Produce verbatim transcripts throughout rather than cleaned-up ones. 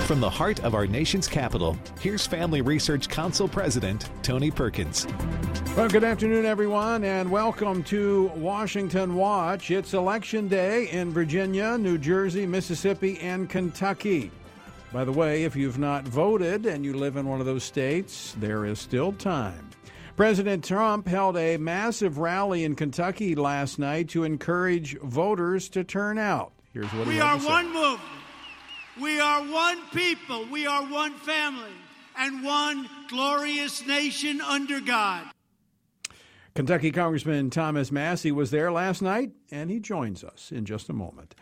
From the heart of our nation's capital, here's Family Research Council President Tony Perkins. Well, good afternoon, everyone, and welcome to Washington Watch. It's Election Day in Virginia, New Jersey, Mississippi, and Kentucky. By the way, if you've not voted and you live in one of those states, there is still time. President Trump held a massive rally in Kentucky last night to encourage voters to turn out. Here's what he We had are to say. one movement. We are one people. We are one family and one glorious nation under God. Kentucky Congressman Thomas Massie was there last night, and he joins us in just a moment.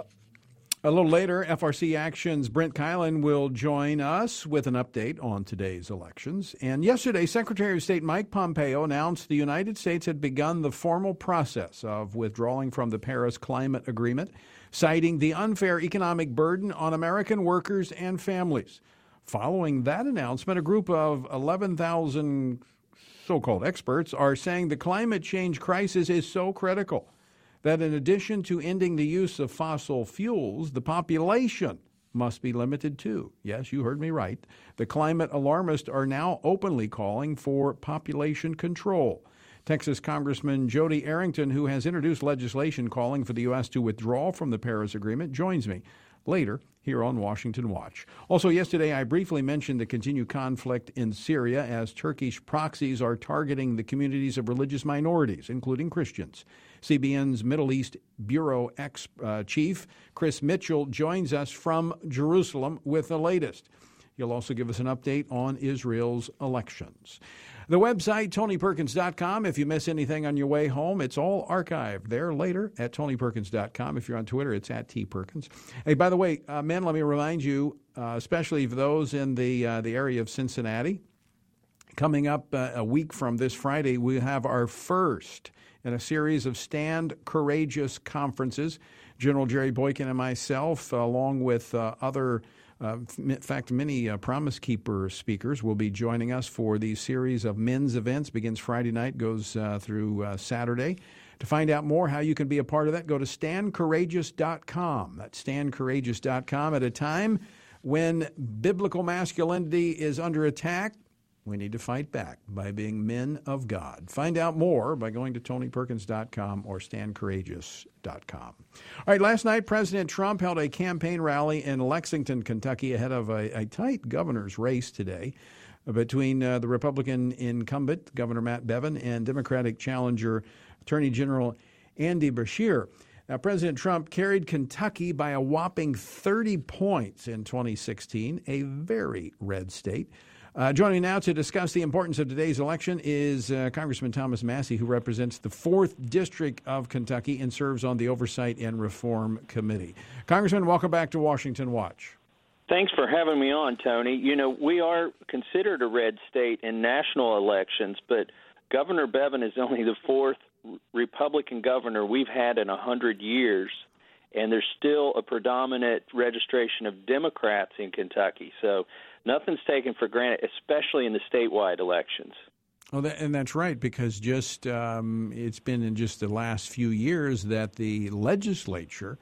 A little later, F R C Action's Brent Keilen will join us with an update on today's elections. And yesterday, Secretary of State Mike Pompeo announced the United States had begun the formal process of withdrawing from the Paris Climate Agreement, citing the unfair economic burden on American workers and families. Following that announcement, a group of eleven thousand so-called experts are saying the climate change crisis is so critical that in addition to ending the use of fossil fuels, the population must be limited too. Yes, you heard me right. The climate alarmists are now openly calling for population control. Texas Congressman Jody Arrington, who has introduced legislation calling for the U S to withdraw from the Paris Agreement, joins me later here on Washington Watch. Also yesterday, I briefly mentioned the continued conflict in Syria as Turkish proxies are targeting the communities of religious minorities, including Christians. C B N's Middle East Bureau ex-chief, Chris Mitchell, joins us from Jerusalem with the latest. He'll also give us an update on Israel's elections. The website, tony perkins dot com. If you miss anything on your way home, it's all archived there later at tony perkins dot com. If you're on Twitter, it's at T Perkins. Hey, by the way, uh, men, let me remind you, uh, especially for those in the uh, the area of Cincinnati, coming up uh, a week from this Friday, we have our first in a series of Stand Courageous conferences. General Jerry Boykin and myself, uh, along with uh, other Uh, in fact, many uh, Promise Keeper speakers will be joining us for the series of men's events. Begins Friday night, goes uh, through uh, Saturday. To find out more how you can be a part of that, go to stand courageous dot com. That's stand courageous dot com. At a time when biblical masculinity is under attack, we need to fight back by being men of God. Find out more by going to tony perkins dot com or stand courageous dot com. All right, last night, President Trump held a campaign rally in Lexington, Kentucky, ahead of a, a tight governor's race today between uh, the Republican incumbent, Governor Matt Bevin, and Democratic challenger, Attorney General Andy Beshear. Now, President Trump carried Kentucky by a whopping thirty points in twenty sixteen, a very red state. Uh, joining me now to discuss the importance of today's election is uh, Congressman Thomas Massie, who represents the fourth District of Kentucky and serves on the Oversight and Reform Committee. Congressman, welcome back to Washington Watch. Thanks for having me on, Tony. You know, we are considered a red state in national elections, but Governor Bevin is only the fourth Republican governor we've had in one hundred years, and there's still a predominant registration of Democrats in Kentucky. So nothing's taken for granted, especially in the statewide elections. Well, that, and that's right, because just um, it's been in just the last few years that the legislature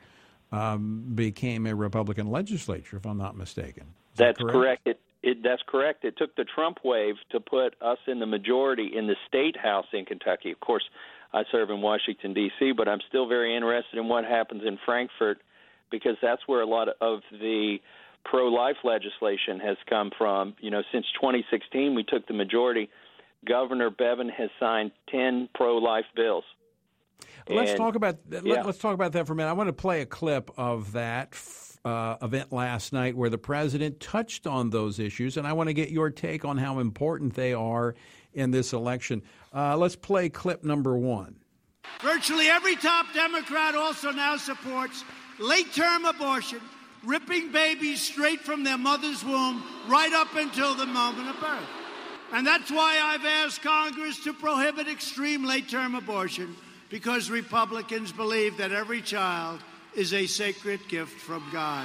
um, became a Republican legislature, if I'm not mistaken. Is that's that correct. correct. It, it, that's correct. It took the Trump wave to put us in the majority in the state house in Kentucky. Of course, I serve in Washington, D C, but I'm still very interested in what happens in Frankfort, because that's where a lot of the pro-life legislation has come from. You know, since twenty sixteen, we took the majority. Governor Bevin has signed ten pro-life bills. Let's and, talk about let, yeah. let's talk about that for a minute. I want to play a clip of that uh, event last night where the president touched on those issues, and I want to get your take on how important they are in this election. Uh, let's play clip number one. Virtually every top Democrat also now supports late-term abortion, ripping babies straight from their mother's womb right up until the moment of birth. And that's why I've asked Congress to prohibit extreme late-term abortion, because Republicans believe that every child is a sacred gift from God.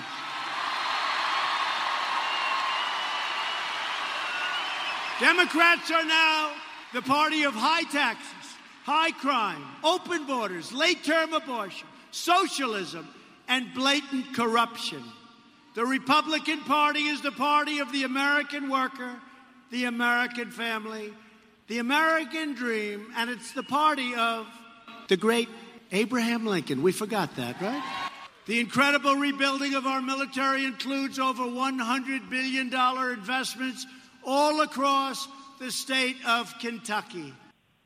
Democrats are now the party of high taxes, high crime, open borders, late-term abortion, socialism, and blatant corruption. The Republican Party is the party of the American worker, the American family, the American dream, and it's the party of the great Abraham Lincoln. We forgot that, right? The incredible rebuilding of our military includes over one hundred billion dollars investments all across the state of Kentucky.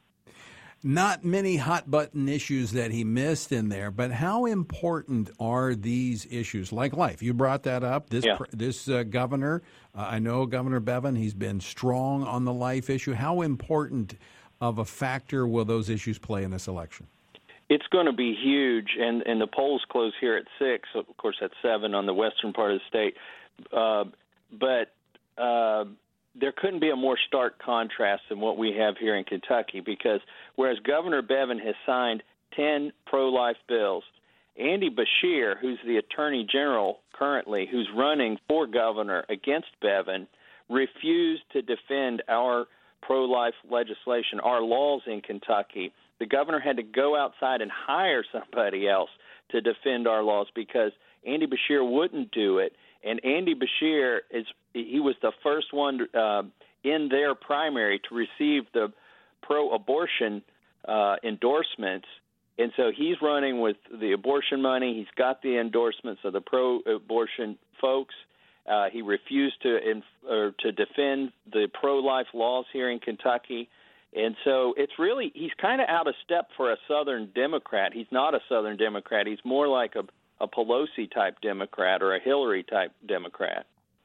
Not many hot-button issues that he missed in there, but how important are these issues, like life? You brought that up. This yeah. this uh, governor, uh, I know Governor Bevin, he's been strong on the life issue. How important of a factor will those issues play in this election? It's going to be huge, and, and the polls close here at six. Of course, at seven on the western part of the state. Uh, but uh, there couldn't be a more stark contrast than what we have here in Kentucky, because whereas Governor Bevin has signed ten pro-life bills, Andy Beshear, who's the Attorney General currently, who's running for governor against Bevin, refused to defend our pro-life legislation, our laws in Kentucky. The governor had to go outside and hire somebody else to defend our laws because Andy Beshear wouldn't do it. And Andy Beshear, is he was the first one uh, in their primary to receive the pro-abortion uh, endorsements. And so he's running with the abortion money. He's got the endorsements of the pro-abortion folks. Uh, he refused to inf- or to defend the pro-life laws here in Kentucky. And so it's really, he's kind of out of step for a Southern Democrat. He's not a Southern Democrat. He's more like a, a Pelosi-type Democrat or a Hillary-type Democrat.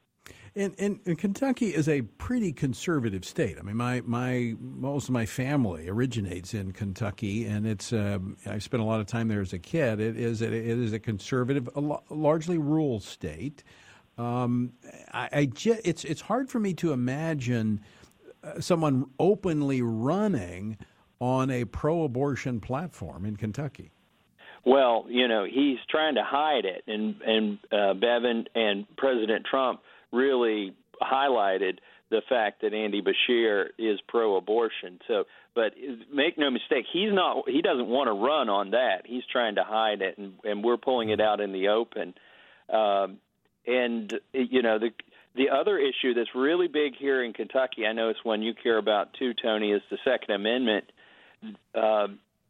And, and, and Kentucky is a pretty conservative state. I mean, my, my most of my family originates in Kentucky, and it's um, I spent a lot of time there as a kid. It is a, it is a conservative, a lo- largely rural state. Um, I, I just, it's it's hard for me to imagine uh, someone openly running on a pro-abortion platform in Kentucky. Well, you know, he's trying to hide it, and and uh, Bevin and President Trump really highlighted the fact that Andy Beshear is pro-abortion. So, but make no mistake, he's not. He doesn't want to run on that. He's trying to hide it, and, and we're pulling it out in the open. Um, and you know, the the other issue that's really big here in Kentucky, I know it's one you care about too, Tony, is the Second Amendment. Uh,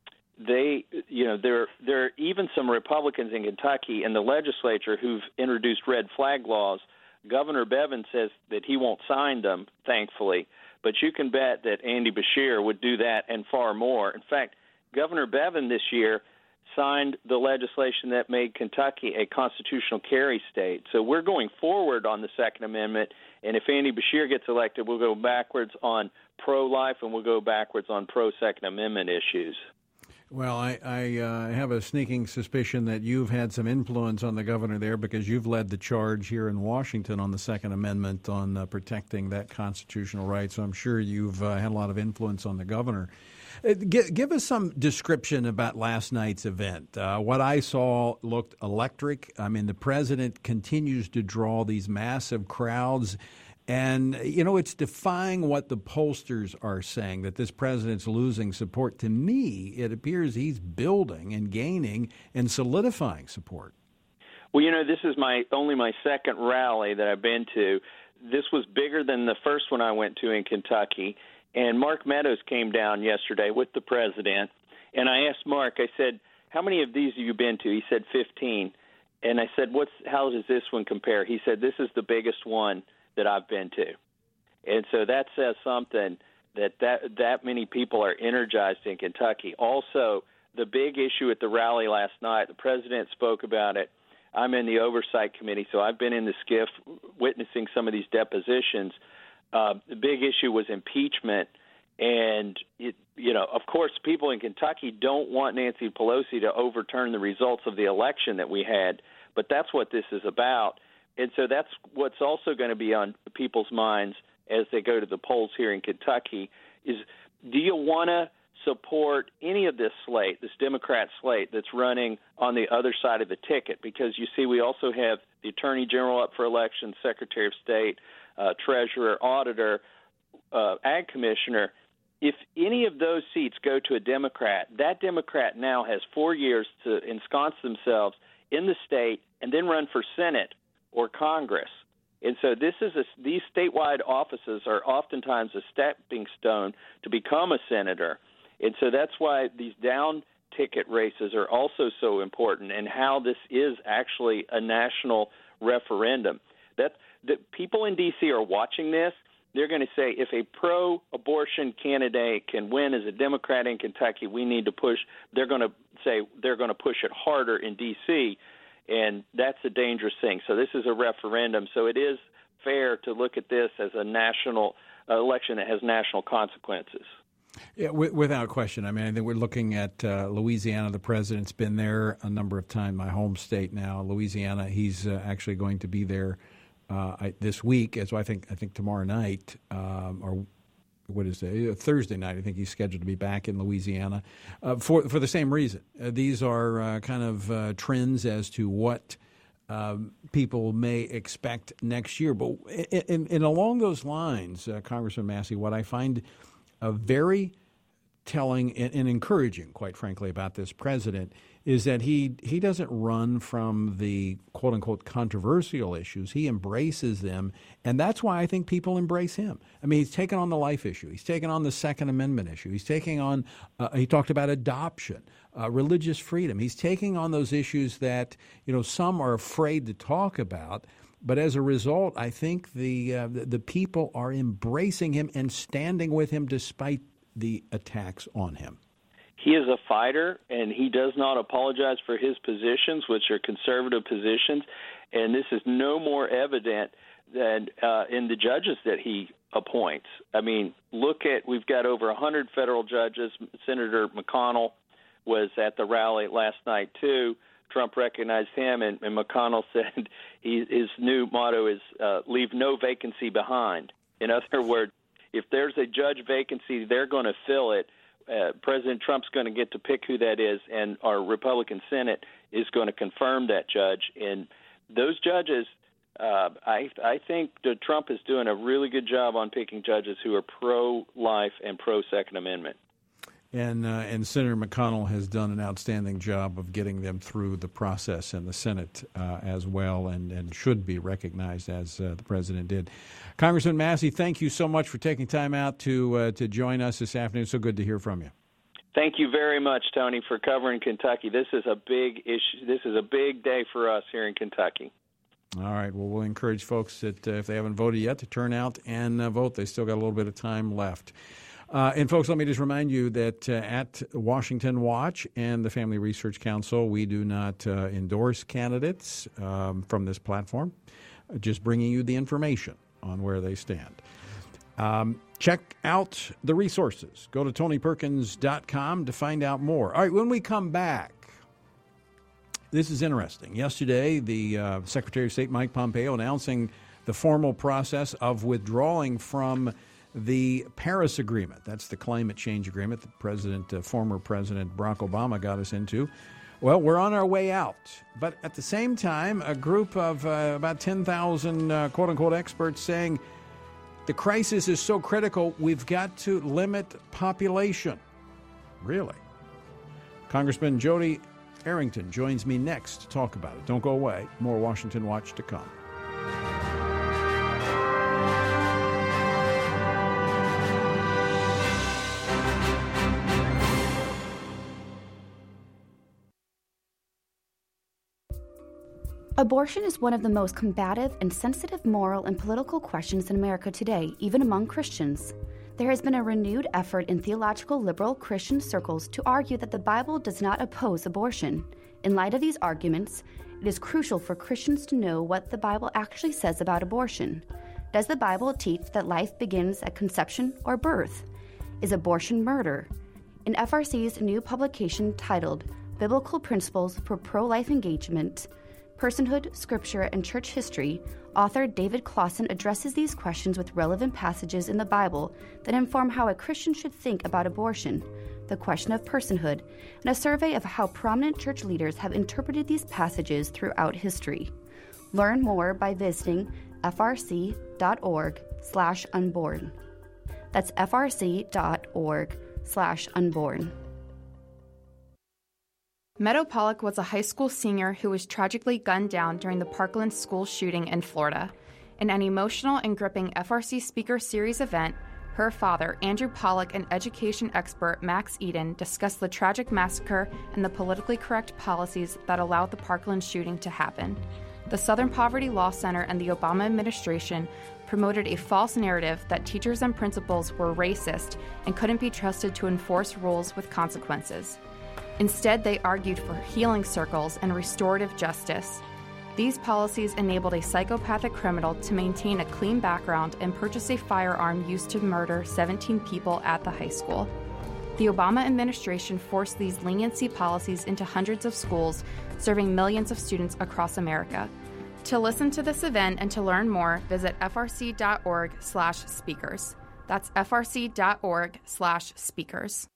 they, you know, there there are even some Republicans in Kentucky in the legislature who've introduced red flag laws. Governor Bevin says that he won't sign them, thankfully, but you can bet that Andy Beshear would do that and far more. In fact, Governor Bevin this year signed the legislation that made Kentucky a constitutional carry state. So we're going forward on the Second Amendment, and if Andy Beshear gets elected, we'll go backwards on pro-life and we'll go backwards on pro-Second Amendment issues. Well, I, I uh, have a sneaking suspicion that you've had some influence on the governor there because you've led the charge here in Washington on the Second Amendment on uh, protecting that constitutional right. So I'm sure you've uh, had a lot of influence on the governor. Uh, give, give us some description about last night's event. Uh, what I saw looked electric. I mean, the president continues to draw these massive crowds. And, you know, it's defying what the pollsters are saying, that this president's losing support. To me, it appears he's building and gaining and solidifying support. Well, you know, this is my only my second rally that I've been to. This was bigger than the first one I went to in Kentucky. And Mark Meadows came down yesterday with the president. And I asked Mark, I said, how many of these have you been to? He said fifteen. And I said, "What's how does this one compare?" He said, this is the biggest one that I've been to. And so that says something that, that that many people are energized in Kentucky. Also, the big issue at the rally last night, the president spoke about it. I'm in the oversight committee, so I've been in the SCIF witnessing some of these depositions. Uh, the big issue was impeachment. And, it, you know, of course, people in Kentucky don't want Nancy Pelosi to overturn the results of the election that we had, but that's what this is about. And so that's what's also going to be on people's minds as they go to the polls here in Kentucky is, do you want to support any of this slate, this Democrat slate that's running on the other side of the ticket? Because, you see, we also have the Attorney General up for election, Secretary of State, uh, Treasurer, Auditor, uh, Ag Commissioner. If any of those seats go to a Democrat, that Democrat now has four years to ensconce themselves in the state and then run for Senate or Congress. And so this is a, these statewide offices are oftentimes a stepping stone to become a senator. And so that's why these down ticket races are also so important, and how this is actually a national referendum. That the people in D C are watching this. They're going to say, if a pro-abortion candidate can win as a Democrat in Kentucky, we need to push. They're going to say they're going to push it harder in D C, and that's a dangerous thing. So this is a referendum. So it is fair to look at this as a national uh, election that has national consequences. Yeah, w- without question. I mean, I think we're looking at uh, Louisiana. The president's been there a number of times, my home state now, Louisiana. He's uh, actually going to be there uh, I, this week. So I think I think tomorrow night, um, or what is it, Thursday night, I think he's scheduled to be back in Louisiana uh, for, for the same reason. Uh, these are uh, kind of uh, trends as to what um, people may expect next year. But in, in along those lines, uh, Congressman Massey, what I find a very telling and, and encouraging, quite frankly, about this president is that he he doesn't run from the quote-unquote controversial issues. He embraces them, and that's why I think people embrace him. I mean, he's taken on the life issue. He's taken on the Second Amendment issue. He's taking on, uh, he talked about adoption, uh, religious freedom. He's taking on those issues that, you know, some are afraid to talk about. But as a result, I think the, uh, the the people are embracing him and standing with him despite the attacks on him. He is a fighter, and he does not apologize for his positions, which are conservative positions. And this is no more evident than uh, in the judges that he appoints. I mean, look at, we've got over one hundred federal judges. Senator McConnell was at the rally last night, too. Trump recognized him, and, and McConnell said he, his new motto is uh, leave no vacancy behind. In other words, if there's a judge vacancy, they're going to fill it. Uh, President Trump's going to get to pick who that is, and our Republican Senate is going to confirm that judge. And those judges, uh, I, I think that Trump is doing a really good job on picking judges who are pro-life and pro-Second Amendment. And uh, and Senator McConnell has done an outstanding job of getting them through the process in the Senate uh, as well, and, and should be recognized as uh, the president did. Congressman Massey, thank you so much for taking time out to uh, to join us this afternoon. So good to hear from you. Thank you very much, Tony, for covering Kentucky. This is a big issue. This is a big day for us here in Kentucky. All right. Well, we'll encourage folks that uh, if they haven't voted yet to turn out and uh, vote. They still got a little bit of time left. Uh, and, folks, let me just remind you that uh, at Washington Watch and the Family Research Council, we do not uh, endorse candidates um, from this platform, just bringing you the information on where they stand. Um, check out the resources. Go to tony perkins dot com to find out more. All right, when we come back, this is interesting. Yesterday, the uh, Secretary of State, Mike Pompeo, announcing the formal process of withdrawing from the Paris Agreement. That's the climate change agreement that President, uh, former President Barack Obama got us into. Well, we're on our way out. But at the same time, a group of uh, about ten thousand uh, quote-unquote experts saying the crisis is so critical, we've got to limit population. Really? Congressman Jody Arrington joins me next to talk about it. Don't go away. More Washington Watch to come. Abortion is one of the most combative and sensitive moral and political questions in America today, even among Christians. There has been a renewed effort in theological liberal Christian circles to argue that the Bible does not oppose abortion. In light of these arguments, it is crucial for Christians to know what the Bible actually says about abortion. Does the Bible teach that life begins at conception or birth? Is abortion murder? In F R C's new publication titled Biblical Principles for Pro-Life Engagement, Personhood, Scripture, and Church History, author David Clausen addresses these questions with relevant passages in the Bible that inform how a Christian should think about abortion, the question of personhood, and a survey of how prominent church leaders have interpreted these passages throughout history. Learn more by visiting frc.org slash unborn. That's frc.org slash unborn. Meadow Pollack was a high school senior who was tragically gunned down during the Parkland school shooting in Florida. In an emotional and gripping F R C Speaker Series event, her father, Andrew Pollack, and education expert Max Eden discussed the tragic massacre and the politically correct policies that allowed the Parkland shooting to happen. The Southern Poverty Law Center and the Obama administration promoted a false narrative that teachers and principals were racist and couldn't be trusted to enforce rules with consequences. Instead, they argued for healing circles and restorative justice. These policies enabled a psychopathic criminal to maintain a clean background and purchase a firearm used to murder seventeen people at the high school. The Obama administration forced these leniency policies into hundreds of schools, serving millions of students across America. To listen to this event and to learn more, visit f r c dot org slash speakers. That's f r c dot org slash speakers.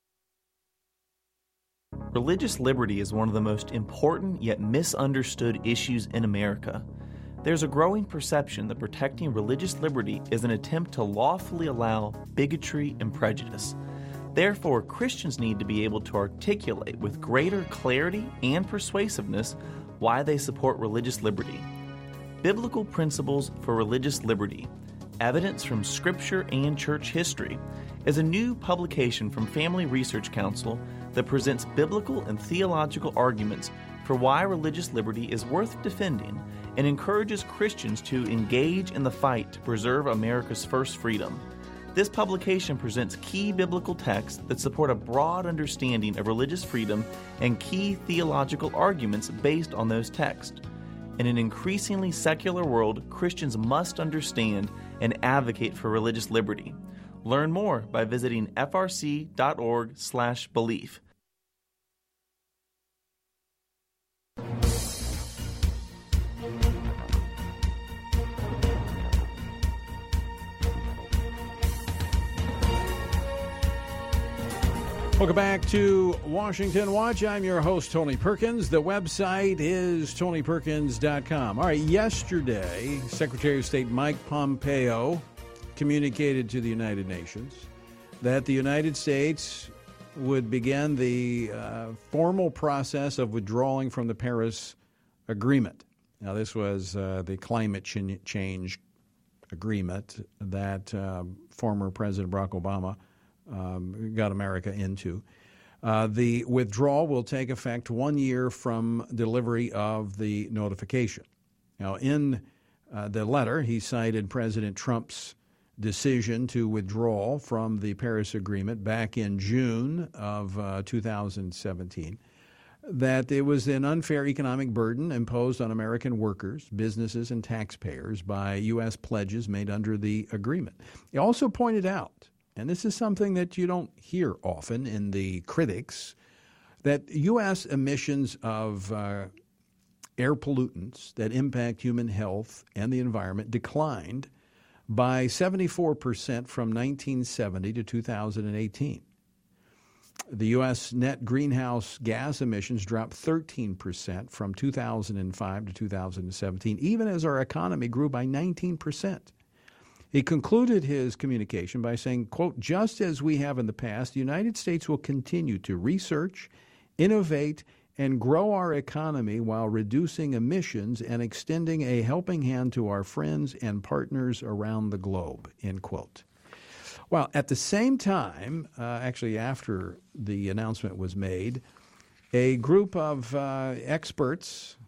Religious liberty is one of the most important yet misunderstood issues in America. There's a growing perception that protecting religious liberty is an attempt to lawfully allow bigotry and prejudice. Therefore, Christians need to be able to articulate with greater clarity and persuasiveness why they support religious liberty. Biblical Principles for Religious Liberty, Evidence from Scripture and Church History, is a new publication from Family Research Council that presents biblical and theological arguments for why religious liberty is worth defending and encourages Christians to engage in the fight to preserve America's first freedom. This publication presents key biblical texts that support a broad understanding of religious freedom and key theological arguments based on those texts. In an increasingly secular world, Christians must understand and advocate for religious liberty. Learn more by visiting f r c dot org slash belief. Welcome back to Washington Watch. I'm your host, Tony Perkins. The website is tony perkins dot com. All right, yesterday, Secretary of State Mike Pompeo communicated to the United Nations that the United States would begin the uh, formal process of withdrawing from the Paris Agreement. Now, this was uh, the climate ch- change agreement that uh, former President Barack Obama Um, got America into. Uh, the withdrawal will take effect one year from delivery of the notification. Now, in uh, the letter, he cited President Trump's decision to withdraw from the Paris Agreement back in June of uh, two thousand seventeen, that it was an unfair economic burden imposed on American workers, businesses, and taxpayers by U S pledges made under the agreement. He also pointed out, and this is something that you don't hear often in the critics, that U S emissions of uh, air pollutants that impact human health and the environment declined by seventy-four percent from nineteen seventy to two thousand eighteen. The U S net greenhouse gas emissions dropped thirteen percent from two thousand five to two thousand seventeen, even as our economy grew by nineteen percent. He concluded his communication by saying, quote, "Just as we have in the past, the United States will continue to research, innovate, and grow our economy while reducing emissions and extending a helping hand to our friends and partners around the globe," end quote. Well, at the same time, uh, actually after the announcement was made, a group of uh, experts,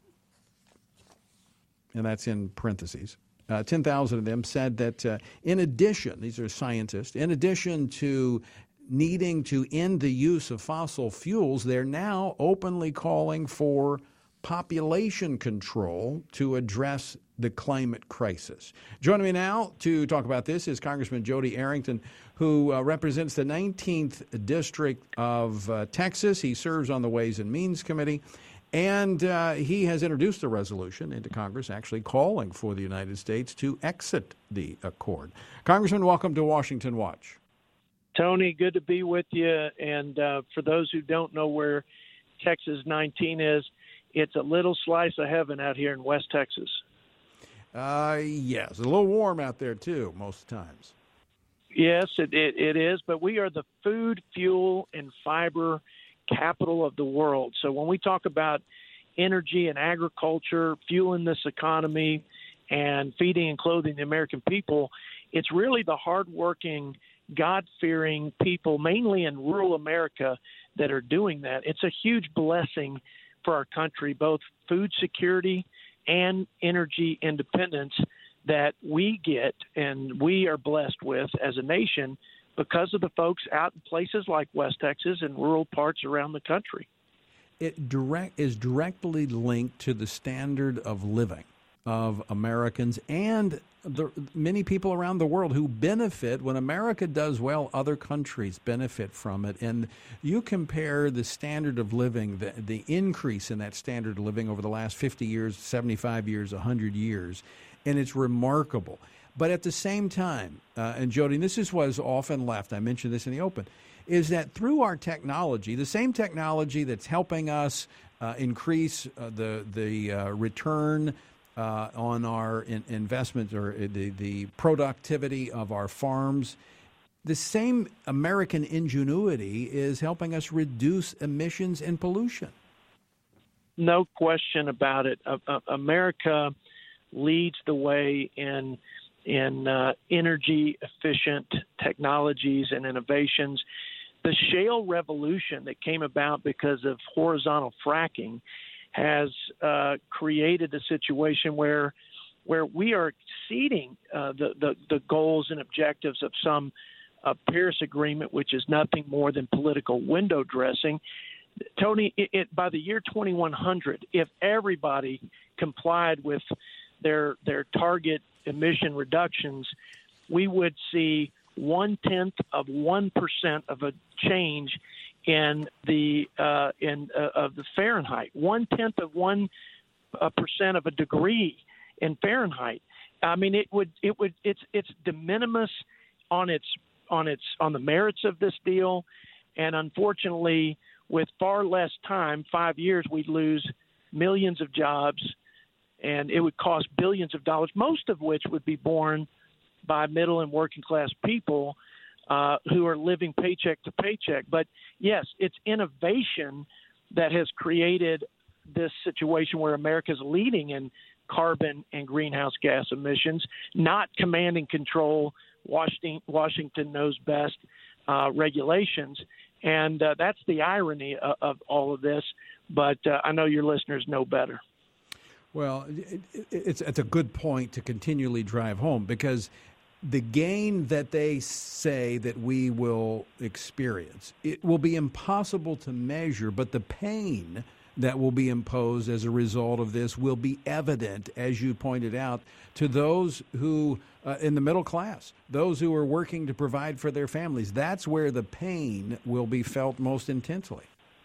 and that's in parentheses, Uh, ten thousand of them said that uh, in addition, these are scientists, in addition to needing to end the use of fossil fuels, they're now openly calling for population control to address the climate crisis. Joining me now to talk about this is Congressman Jody Arrington, who uh, represents the nineteenth District of uh, Texas. He serves on the Ways and Means Committee. And uh, he has introduced a resolution into Congress actually calling for the United States to exit the accord. Congressman, welcome to Washington Watch. Tony, good to be with you. And uh, for those who don't know where Texas nineteen is, it's a little slice of heaven out here in West Texas. Uh, yes, a little warm out there, too, most times. Yes, it, it, it is. But we are the food, fuel, and fiber capital of the world. So when we talk about energy and agriculture, fueling this economy, and feeding and clothing the American people, it's really the hardworking, God-fearing people, mainly in rural America, that are doing that. It's a huge blessing for our country, both food security and energy independence that we get and we are blessed with as a nation because of the folks out in places like West Texas and rural parts around the country. It direct is directly linked to the standard of living of Americans and the many people around the world who benefit. When America does well, other countries benefit from it. And you compare the standard of living, the, the increase in that standard of living over the last fifty years, seventy-five years, one hundred years, and it's remarkable. But at the same time, uh, and Jody, this is what is often left, I mentioned this in the open, is that through our technology, the same technology that's helping us uh, increase uh, the, the uh, return Uh, on our in, investment or the, the productivity of our farms, the same American ingenuity is helping us reduce emissions and pollution. No question about it. Uh, uh, America leads the way in in uh, energy efficient technologies and innovations. The shale revolution that came about because of horizontal fracking has uh, created a situation where where we are exceeding uh, the, the, the goals and objectives of some uh, Paris Agreement, which is nothing more than political window dressing. Tony, it, it, by the year twenty-one hundred, if everybody complied with their their target emission reductions, we would see one-tenth of one percent of a change in the uh, in uh, of the Fahrenheit, one tenth of one uh, percent of a degree in Fahrenheit. I mean, it would it would it's it's de minimis on its on its on the merits of this deal, and unfortunately, with far less time, five years, we'd lose millions of jobs, and it would cost billions of dollars, most of which would be borne by middle and working class people Uh, who are living paycheck to paycheck. But yes, it's innovation that has created this situation where America is leading in carbon and greenhouse gas emissions, not command and control, Washington, Washington knows best uh, regulations. And uh, that's the irony of, of all of this. But uh, I know your listeners know better. Well, it, it, it's, it's a good point to continually drive home, because the gain that they say that we will experience, it will be impossible to measure, but the pain that will be imposed as a result of this will be evident, as you pointed out, to those who, uh, in the middle class, those who are working to provide for their families. That's where the pain will be felt most intensely.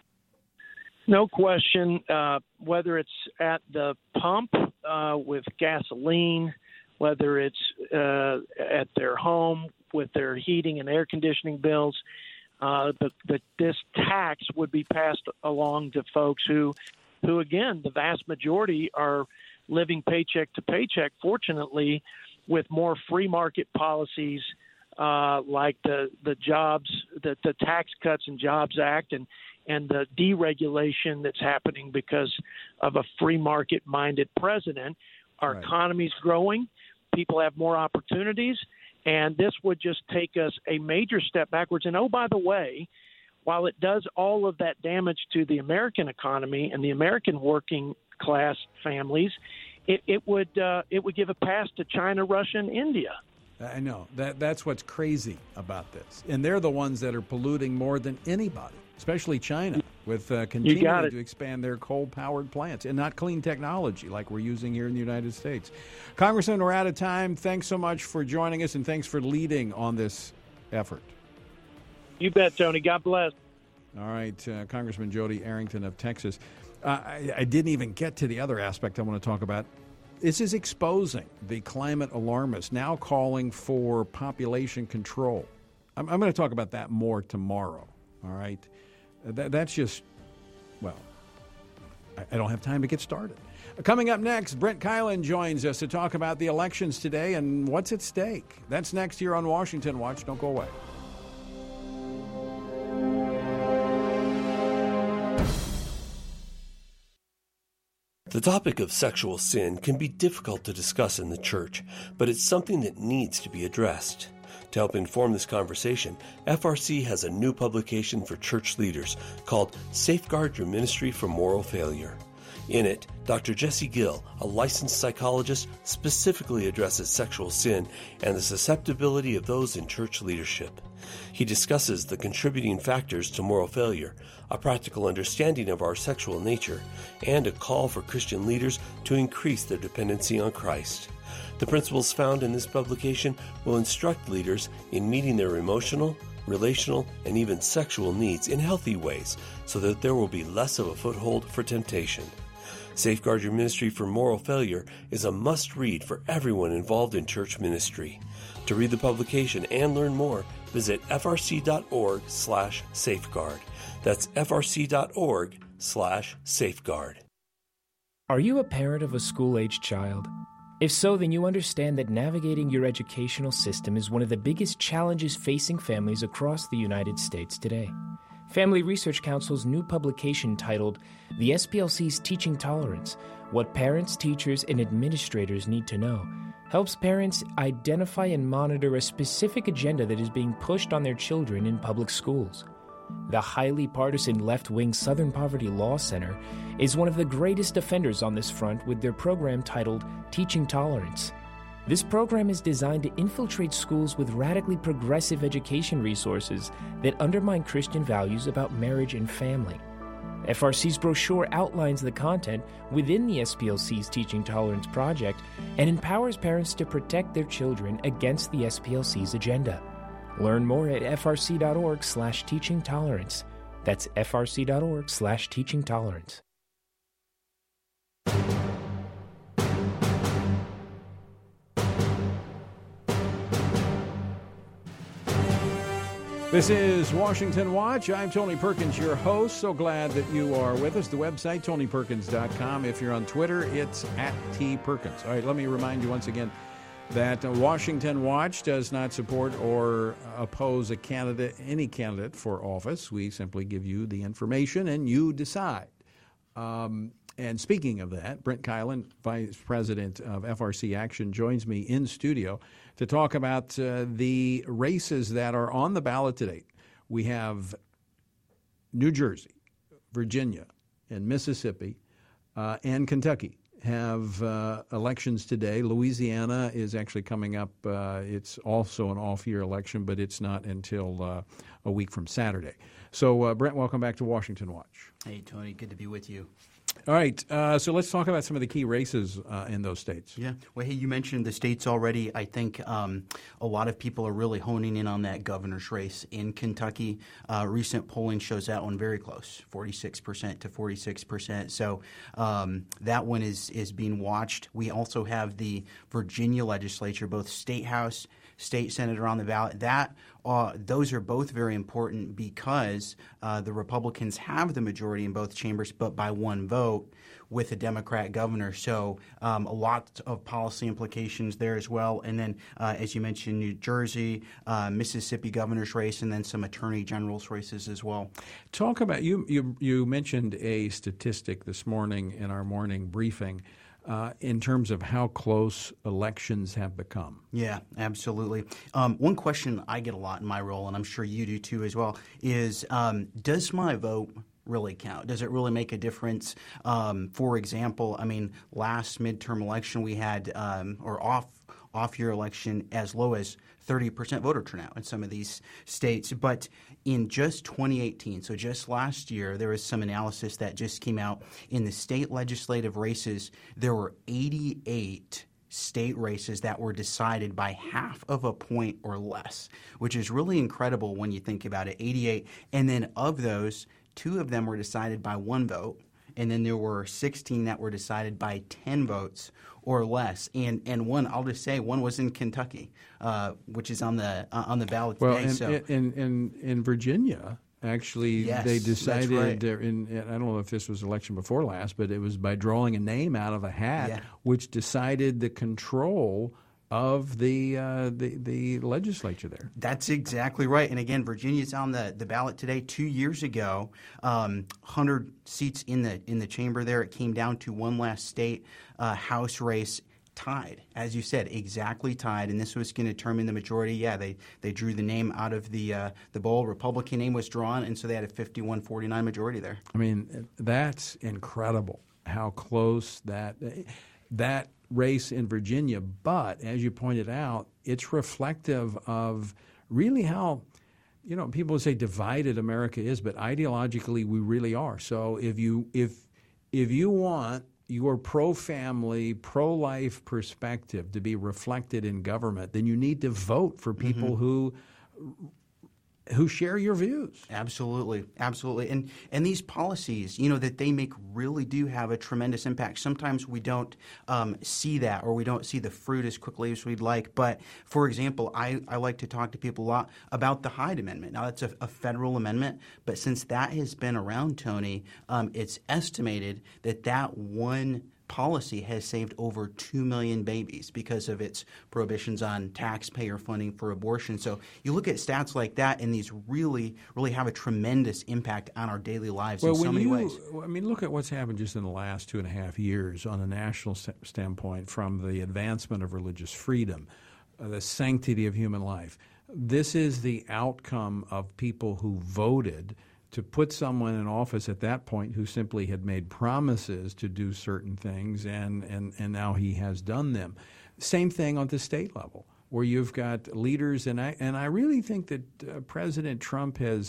No question, uh, whether it's at the pump uh, with gasoline, whether it's uh, at their home with their heating and air conditioning bills, uh, the, the, this tax would be passed along to folks who, who, again, the vast majority are living paycheck to paycheck, fortunately, with more free market policies uh, like the, the jobs, the, the Tax Cuts and Jobs Act, and, and the deregulation that's happening because of a free market-minded president. Our right. economy's growing. People have more opportunities, and this would just take us a major step backwards. And, oh, by the way, while it does all of that damage to the American economy and the American working class families, it, it would uh, it would give a pass to China, Russia, and India. I know. That that's what's crazy about this. And they're the ones that are polluting more than anybody, especially China, with uh, continuing to expand their coal-powered plants and not clean technology like we're using here in the United States. Congressman, we're out of time. Thanks so much for joining us, and thanks for leading on this effort. You bet, Tony. God bless. All right, uh, Congressman Jody Arrington of Texas. Uh, I, I didn't even get to the other aspect I want to talk about. This is exposing the climate alarmists now calling for population control. I'm, I'm going to talk about that more tomorrow, all right? That, that's just, well, I, I don't have time to get started. Coming up next, Brent Keilen joins us to talk about the elections today and what's at stake. That's next here on Washington Watch. Don't go away. The topic of sexual sin can be difficult to discuss in the church, but it's something that needs to be addressed. To help inform this conversation, F R C has a new publication for church leaders called Safeguard Your Ministry from Moral Failure. In it, Doctor Jesse Gill, a licensed psychologist, specifically addresses sexual sin and the susceptibility of those in church leadership. He discusses the contributing factors to moral failure, a practical understanding of our sexual nature, and a call for Christian leaders to increase their dependency on Christ. The principles found in this publication will instruct leaders in meeting their emotional, relational, and even sexual needs in healthy ways so that there will be less of a foothold for temptation. Safeguard Your Ministry from Moral Failure is a must-read for everyone involved in church ministry. To read the publication and learn more, visit frc.org slash safeguard. That's frc.org slash safeguard. Are you a parent of a school-aged child? If so, then you understand that navigating your educational system is one of the biggest challenges facing families across the United States today. Family Research Council's new publication titled The S P L C's Teaching Tolerance, What Parents, Teachers, and Administrators Need to Know, helps parents identify and monitor a specific agenda that is being pushed on their children in public schools. The highly partisan left-wing Southern Poverty Law Center is one of the greatest offenders on this front with their program titled Teaching Tolerance. This program is designed to infiltrate schools with radically progressive education resources that undermine Christian values about marriage and family. F R C's brochure outlines the content within the S P L C's Teaching Tolerance project and empowers parents to protect their children against the S P L C's agenda. Learn more at frc.org slash teaching tolerance. That's frc.org slash teaching tolerance. This is Washington Watch. I'm Tony Perkins, your host. So glad that you are with us. The website, tony perkins dot com. If you're on Twitter, it's at T Perkins. All right, let me remind you once again that Washington Watch does not support or oppose a candidate, any candidate for office. We simply give you the information and you decide. Um, and speaking of that, Brent Keilen, Vice President of F R C Action, joins me in studio to talk about uh, the races that are on the ballot today. We have New Jersey, Virginia, and Mississippi, uh, and Kentucky have uh, elections today. Louisiana is actually coming up. Uh, it's also an off-year election, but it's not until uh, a week from Saturday. So, uh, Brent, welcome back to Washington Watch. Hey, Tony. Good to be with you. All right, uh, so let's talk about some of the key races uh, in those states. Yeah. Well, hey, you mentioned the states already. I think um, a lot of people are really honing in on that governor's race in Kentucky. Uh, recent polling shows that one very close, forty-six percent to forty-six percent. So um, that one is, is being watched. We also have the Virginia legislature, both state house, state senate are on the ballot. That uh, those are both very important because uh, the Republicans have the majority in both chambers, but by one vote with a Democrat governor. So um, a lot of policy implications there as well. And then, uh, as you mentioned, New Jersey, uh, Mississippi governor's race, and then some attorney general's races as well. Talk about you. You, you mentioned a statistic this morning in our morning briefing. Uh, in terms of how close elections have become. Yeah, absolutely. Um, one question I get a lot in my role, and I'm sure you do too as well, is um, does my vote really count? Does it really make a difference? Um, for example, I mean, last midterm election we had, um, or off off-year election, as low as thirty percent voter turnout in some of these states. But in just twenty eighteen, so just last year, there was some analysis that just came out. In the state legislative races, there were eighty-eight state races that were decided by half of a point or less, which is really incredible when you think about it, eighty-eight. And then of those, two of them were decided by one vote, and then there were sixteen that were decided by ten votes or less. And and one, I'll just say, one was in Kentucky, uh, which is on the uh, on the ballot well, today. And, so. in, in, in Virginia, actually, yes, they decided, right. in, I don't know if this was election before last, but it was by drawing a name out of a hat, yeah. which decided the control of the, uh, the the legislature there. That's exactly right. And again, Virginia's on the, the ballot today. Two years ago, um, one hundred seats in the in the chamber there. It came down to one last state uh, House race. Tied, as you said, exactly tied, and this was going to determine the majority. Yeah, they, they drew the name out of the uh, the bowl. Republican name was drawn, and so they had a fifty-one forty-nine majority there. I mean, that's incredible how close that that race in Virginia. But as you pointed out, it's reflective of really how, you know, people say divided America is, but ideologically we really are. So if you if if you want your pro-family, pro-life perspective to be reflected in government, then you need to vote for people mm-hmm. who who share your views. Absolutely, absolutely. And and these policies, you know, that they make really do have a tremendous impact. Sometimes we don't um, see that, or we don't see the fruit as quickly as we'd like. But, for example, I, I like to talk to people a lot about the Hyde Amendment. Now, that's a, a federal amendment, but since that has been around, Tony, um, it's estimated that that one policy has saved over two million babies because of its prohibitions on taxpayer funding for abortion. So you look at stats like that, and these really, really have a tremendous impact on our daily lives well, in so many you, ways. I mean, look at what's happened just in the last two and a half years on a national st- standpoint from the advancement of religious freedom, uh, the sanctity of human life. This is the outcome of people who voted to put someone in office at that point who simply had made promises to do certain things, and, and, and now he has done them. Same thing on the state level, where you've got leaders, and I, and I really think that uh, President Trump has,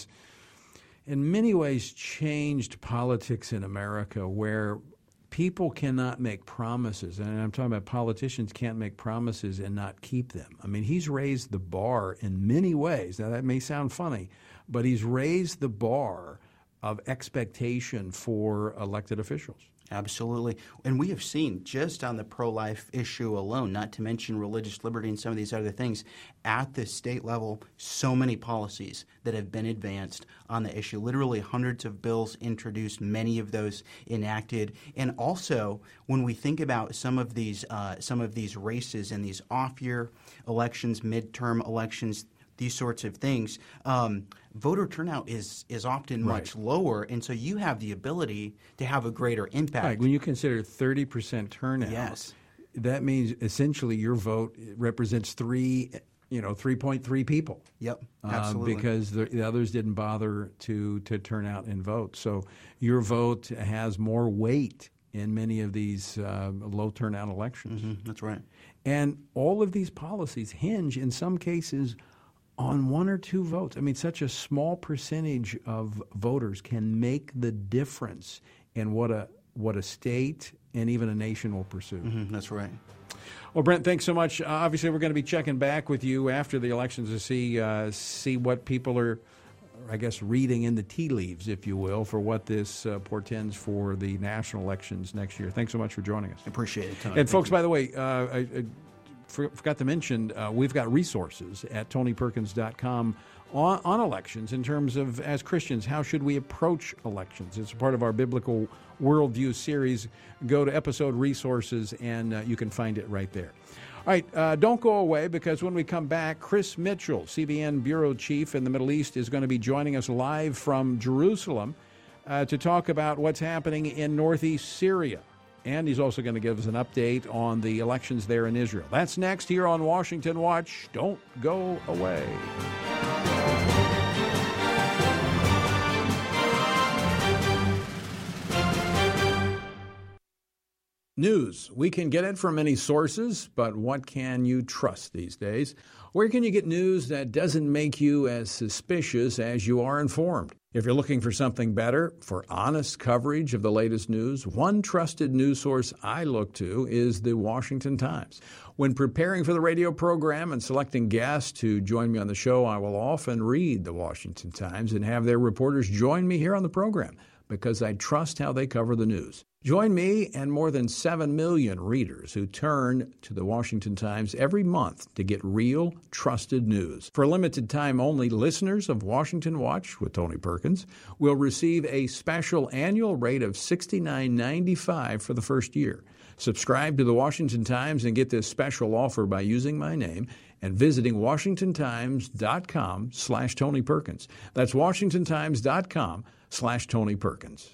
in many ways, changed politics in America, where people cannot make promises, and I'm talking about politicians can't make promises and not keep them. I mean, he's raised the bar in many ways. Now, that may sound funny, but he's raised the bar of expectation for elected officials. Absolutely. And we have seen just on the pro-life issue alone, not to mention religious liberty and some of these other things, at the state level, so many policies that have been advanced on the issue. Literally hundreds of bills introduced, many of those enacted. And also, when we think about some of these uh, some of these races and these off-year elections, midterm elections, these sorts of things, um, voter turnout is is often right. much lower, and so you have the ability to have a greater impact. Right. When you consider thirty percent turnout, yes. that means essentially your vote represents three, you know, three point three people. Yep, absolutely. Uh, because the, the others didn't bother to to turn out and vote. So your vote has more weight in many of these uh, low turnout elections. Mm-hmm, that's right. And all of these policies hinge, in some cases, on one or two votes. I mean, such a small percentage of voters can make the difference in what a what a state and even a nation will pursue. Mm-hmm, that's right. Well, Brent, thanks so much. Uh, obviously, we're going to be checking back with you after the elections to see uh, see what people are, I guess, reading in the tea leaves, if you will, for what this uh, portends for the national elections next year. Thanks so much for joining us. I appreciate it, Tony. And Thank folks, you. by the way, uh, I, I forgot to mention, uh, we've got resources at tony perkins dot com on, on elections in terms of, as Christians, how should we approach elections? It's part of our Biblical Worldview series. Go to episode resources, and uh, you can find it right there. All right, uh, don't go away, because when we come back, Chris Mitchell, C B N Bureau Chief in the Middle East, is going to be joining us live from Jerusalem uh, to talk about what's happening in northeast Syria. And he's also going to give us an update on the elections there in Israel. That's next here on Washington Watch. Don't go away. News. We can get it from many sources, but what can you trust these days? Where can you get news that doesn't make you as suspicious as you are informed? If you're looking for something better, for honest coverage of the latest news, one trusted news source I look to is the Washington Times. When preparing for the radio program and selecting guests to join me on the show, I will often read the Washington Times and have their reporters join me here on the program, because I trust how they cover the news. Join me and more than seven million readers who turn to the Washington Times every month to get real, trusted news. For a limited time only, listeners of Washington Watch with Tony Perkins will receive a special annual rate of sixty-nine ninety-five for the first year. Subscribe to the Washington Times and get this special offer by using my name and visiting washington times dot com slash Tony Perkins. That's washington times dot com slash Tony Perkins.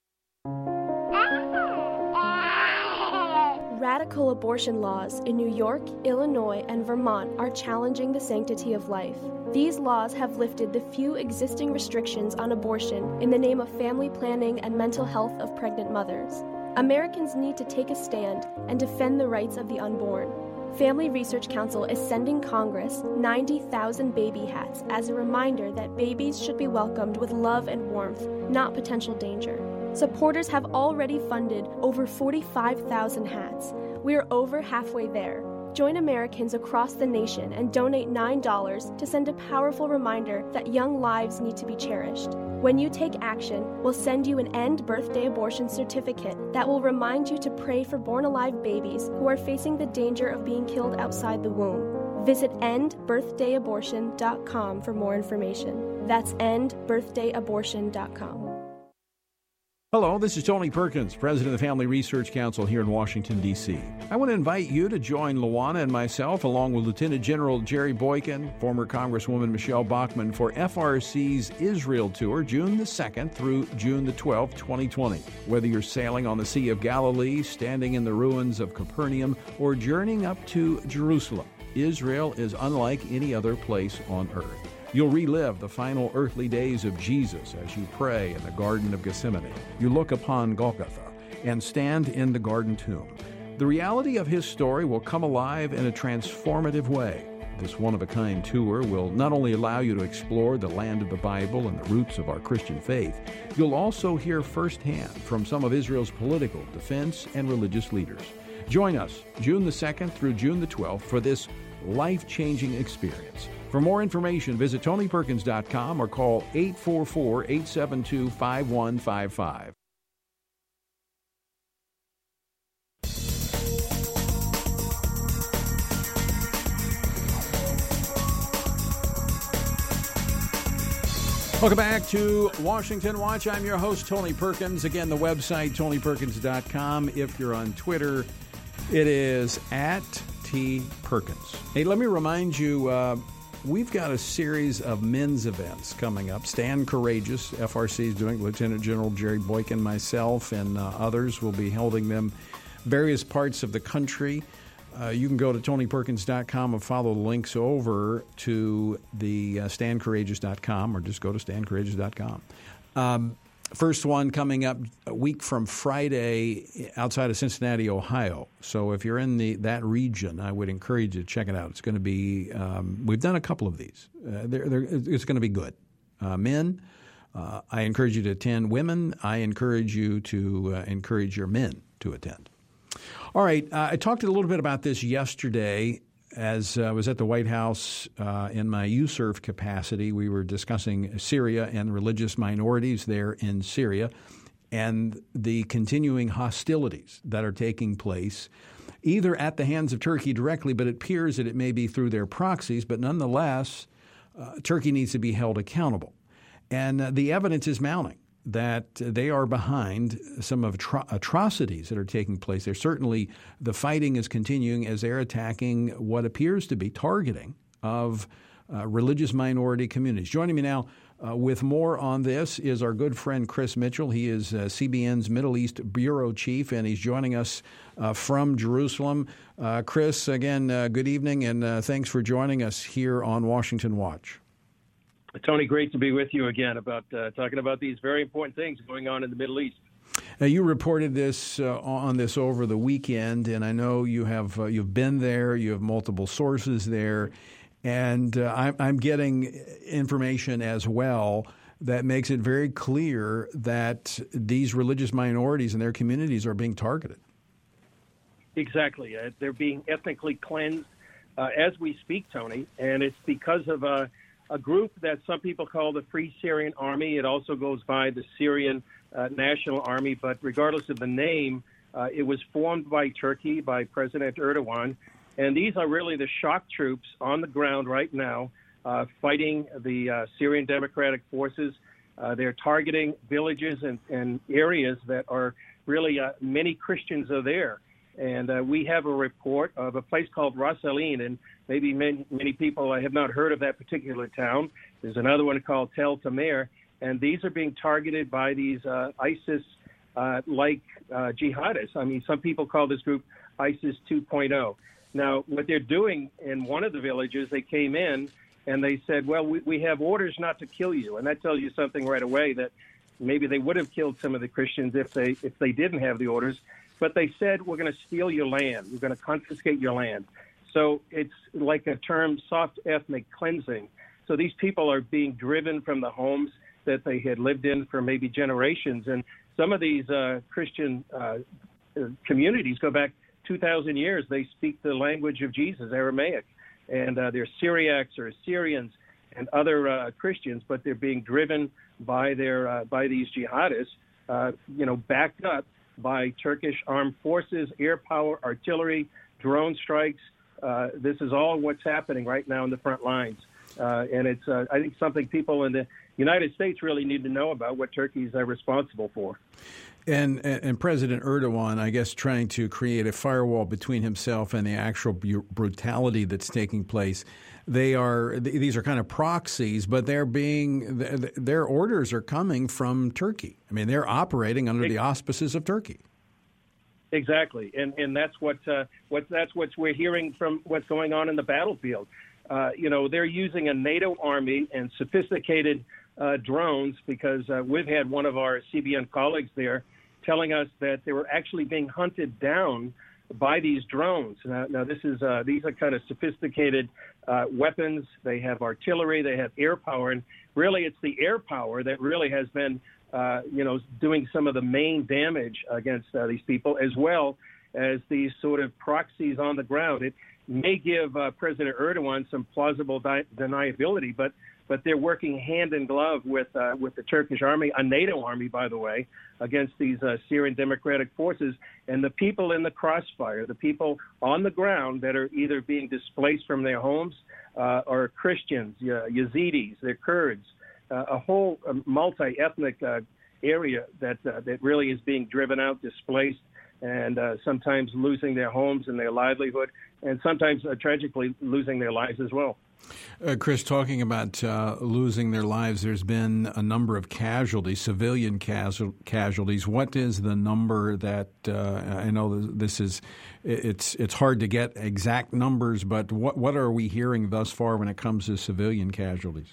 Radical abortion laws in New York, Illinois, and Vermont are challenging the sanctity of life. These laws have lifted the few existing restrictions on abortion in the name of family planning and mental health of pregnant mothers. Americans need to take a stand and defend the rights of the unborn. Family Research Council is sending Congress ninety thousand baby hats as a reminder that babies should be welcomed with love and warmth, not potential danger. Supporters have already funded over forty-five thousand hats. We are over halfway there. Join Americans across the nation and donate nine dollars to send a powerful reminder that young lives need to be cherished. When you take action, we'll send you an End Birthday Abortion certificate that will remind you to pray for born-alive babies who are facing the danger of being killed outside the womb. Visit end birthday abortion dot com for more information. That's end birthday abortion dot com. Hello, this is Tony Perkins, President of the Family Research Council here in Washington, D C I want to invite you to join Luana and myself, along with Lieutenant General Jerry Boykin, former Congresswoman Michelle Bachmann, for F R C's Israel Tour, June the second through June the twelfth, twenty twenty. Whether you're sailing on the Sea of Galilee, standing in the ruins of Capernaum, or journeying up to Jerusalem, Israel is unlike any other place on earth. You'll relive the final earthly days of Jesus as you pray in the Garden of Gethsemane. You look upon Golgotha and stand in the garden tomb. The reality of his story will come alive in a transformative way. This one-of-a-kind tour will not only allow you to explore the land of the Bible and the roots of our Christian faith, you'll also hear firsthand from some of Israel's political, defense, and religious leaders. Join us June the second through June the twelfth for this life-changing experience. For more information, visit tony perkins dot com or call eight four four, eight seven two, five one five five. Welcome back to Washington Watch. I'm your host, Tony Perkins. Again, the website, tony perkins dot com. If you're on Twitter, it is at T Perkins. Hey, let me remind you, uh, we've got a series of men's events coming up. Stand Courageous, F R C is doing. Lieutenant General Jerry Boykin, myself, and uh, others will be holding them various parts of the country. Uh, you can go to tony perkins dot com and follow the links over to the uh, stand courageous dot com, or just go to stand courageous dot com. Um, First one coming up a week from Friday outside of Cincinnati, Ohio. So if you're in the that region, I would encourage you to check it out. It's going to be um, – we've done a couple of these. Uh, they're, they're, it's going to be good. Uh, men, uh, I encourage you to attend. Women, I encourage you to uh, encourage your men to attend. All right. Uh, I talked a little bit about this yesterday. As I was at the White House uh, in my U S E R F capacity, we were discussing Syria and religious minorities there in Syria and the continuing hostilities that are taking place, either at the hands of Turkey directly, but it appears that it may be through their proxies. But nonetheless, uh, Turkey needs to be held accountable. And uh, the evidence is mounting that they are behind some of atro- atrocities that are taking place there. Certainly the fighting is continuing as they're attacking what appears to be targeting of uh, religious minority communities. Joining me now uh, with more on this is our good friend Chris Mitchell. He is uh, C B N's Middle East Bureau Chief, and he's joining us uh, from Jerusalem. Uh, Chris, again, uh, good evening, and uh, thanks for joining us here on Washington Watch. Tony, great to be with you again about uh, talking about these very important things going on in the Middle East. Now, you reported this uh, on this over the weekend, and I know you have uh, you've been there. You have multiple sources there, and uh, I'm, I'm getting information as well that makes it very clear that these religious minorities and their communities are being targeted. Exactly, uh, they're being ethnically cleansed uh, as we speak, Tony, and it's because of a. A group that some people call the Free Syrian Army. It also goes by the Syrian uh, National Army. But regardless of the name, uh, it was formed by Turkey, by President Erdogan. And these are really the shock troops on the ground right now uh, fighting the uh, Syrian Democratic Forces. Uh, they're targeting villages and, and areas that are really uh, many Christians are there. And uh, we have a report of a place called Ras Ain, and maybe many, many people have not heard of that particular town. There's another one called Tel Tamer, and these are being targeted by these uh, ISIS-like uh, uh, jihadists. I mean, some people call this group ISIS two point oh. Now, what they're doing in one of the villages, they came in and they said, well, we, we have orders not to kill you. And that tells you something right away, that maybe they would have killed some of the Christians if they if they didn't have the orders. But they said, we're going to steal your land. We're going to confiscate your land. So it's like a term, soft ethnic cleansing. So these people are being driven from the homes that they had lived in for maybe generations. And some of these uh, Christian uh, communities go back two thousand years. They speak the language of Jesus, Aramaic. And uh, they're Syriacs or Assyrians and other uh, Christians, but they're being driven by their uh, by these jihadists, uh, you know, backed up by Turkish armed forces, air power, artillery, drone strikes. Uh, this is all what's happening right now in the front lines. Uh, and it's, uh, I think, something people in the United States really need to know about what Turkey's uh, responsible for. And, and and President Erdogan, I guess, trying to create a firewall between himself and the actual brutality that's taking place. They are these are kind of proxies, but they're being their orders are coming from Turkey. I mean, they're operating under the auspices of Turkey. Exactly, and and that's what uh, what that's what we're hearing from what's going on in the battlefield. Uh, you know, they're using a NATO army and sophisticated uh, drones, because uh, we've had one of our C B N colleagues there telling us that they were actually being hunted down by these drones. Now, now this is uh, these are kind of sophisticated uh, weapons. They have artillery, they have air power, and really it's the air power that really has been, uh, you know, doing some of the main damage against uh, these people, as well as these sort of proxies on the ground. It may give uh, President Erdogan some plausible di- deniability, but but they're working hand in glove with uh, with the Turkish army, a NATO army, by the way, against these uh, Syrian Democratic forces. And the people in the crossfire, the people on the ground that are either being displaced from their homes uh, are Christians, uh, Yazidis, they're Kurds, uh, a whole uh, multi-ethnic uh, area that uh, that really is being driven out, displaced, and uh, sometimes losing their homes and their livelihood, and sometimes uh, tragically losing their lives as well. Uh, Chris, talking about uh, losing their lives, there's been a number of casualties, civilian casu- casualties. What is the number that uh, I know this is? It's it's hard to get exact numbers, but what what are we hearing thus far when it comes to civilian casualties?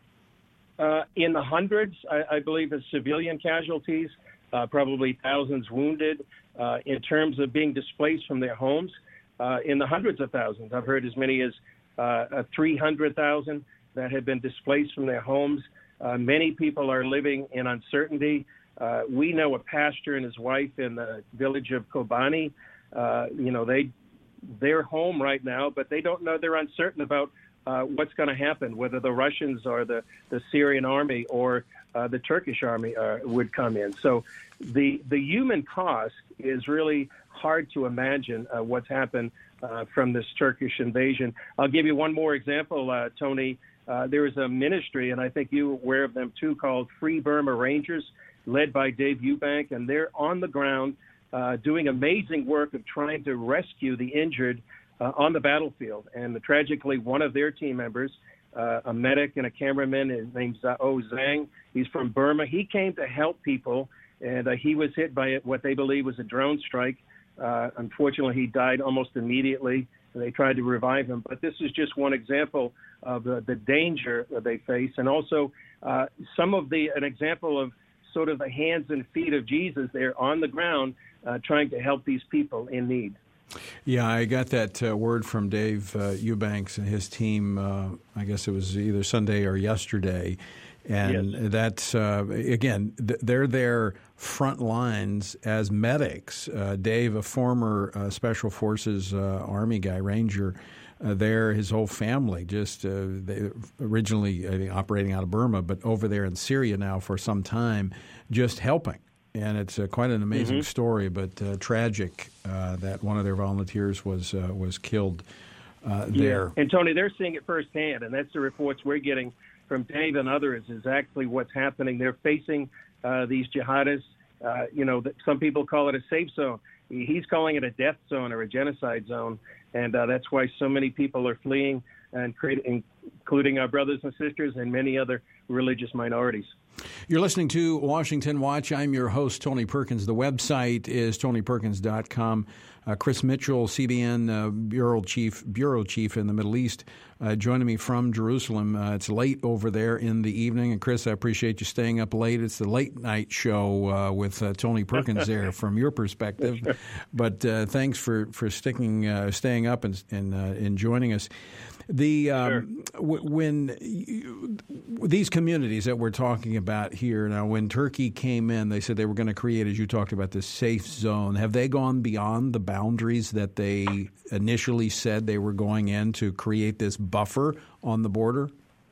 Uh, in the hundreds, I, I believe, of civilian casualties, uh, probably thousands wounded. Uh, in terms of being displaced from their homes, uh, in the hundreds of thousands. I've heard as many as uh, three hundred thousand that have been displaced from their homes. Uh, many people are living in uncertainty. Uh, we know a pastor and his wife in the village of Kobani. Uh, you know, they, they're home right now, but they don't know. They're uncertain about uh, what's going to happen, whether the Russians or the, the Syrian army or uh, the Turkish army uh, would come in. So the the human cost is really hard to imagine uh, what's happened uh, from this Turkish invasion. I'll give you one more example, uh, Tony. Uh, there is a ministry, and I think you're aware of them too, called Free Burma Rangers, led by Dave Eubank, and they're on the ground uh, doing amazing work of trying to rescue the injured uh, on the battlefield. And uh, tragically, one of their team members, uh, a medic and a cameraman, his name's uh, Oh Zhang, he's from Burma. He came to help people, and uh, he was hit by what they believe was a drone strike. Uh, unfortunately, he died almost immediately, and they tried to revive him. But this is just one example of the, the danger that they face, and also uh, some of the an example of sort of the hands and feet of Jesus there on the ground uh, trying to help these people in need. Yeah, I got that uh, word from Dave uh, Eubanks and his team, uh, I guess it was either Sunday or yesterday. And yes. that's, uh, again, th- they're their front lines as medics. Uh, Dave, a former uh, Special Forces uh, Army guy, Ranger, uh, there, his whole family, just uh, they originally I think, operating out of Burma, but over there in Syria now for some time, just helping. And it's uh, quite an amazing mm-hmm. story, but uh, tragic uh, that one of their volunteers was uh, was killed uh, there. Yeah. And, Tony, they're seeing it firsthand, and that's the reports we're getting from Dave and others, is actually what's happening. They're facing uh, these jihadists Uh, you know, that some people call it a safe zone. He's calling it a death zone or a genocide zone, and uh, that's why so many people are fleeing, and creating, including our brothers and sisters and many other religious minorities. You're listening to Washington Watch. I'm your host, Tony Perkins. The website is tony perkins dot com. Uh, Chris Mitchell, C B N uh, bureau chief, bureau chief in the Middle East, uh, joining me from Jerusalem. Uh, it's late over there in the evening, and Chris, I appreciate you staying up late. It's the late night show uh, with uh, Tony Perkins there from your perspective. Sure. But uh, thanks for for sticking, uh, staying up and and, uh, and joining us. The um, sure. w- when you, these communities that we're talking about here now, when Turkey came in, they said they were going to create, as you talked about, this safe zone. Have they gone beyond the boundaries that they initially said they were going in to create this buffer on the border?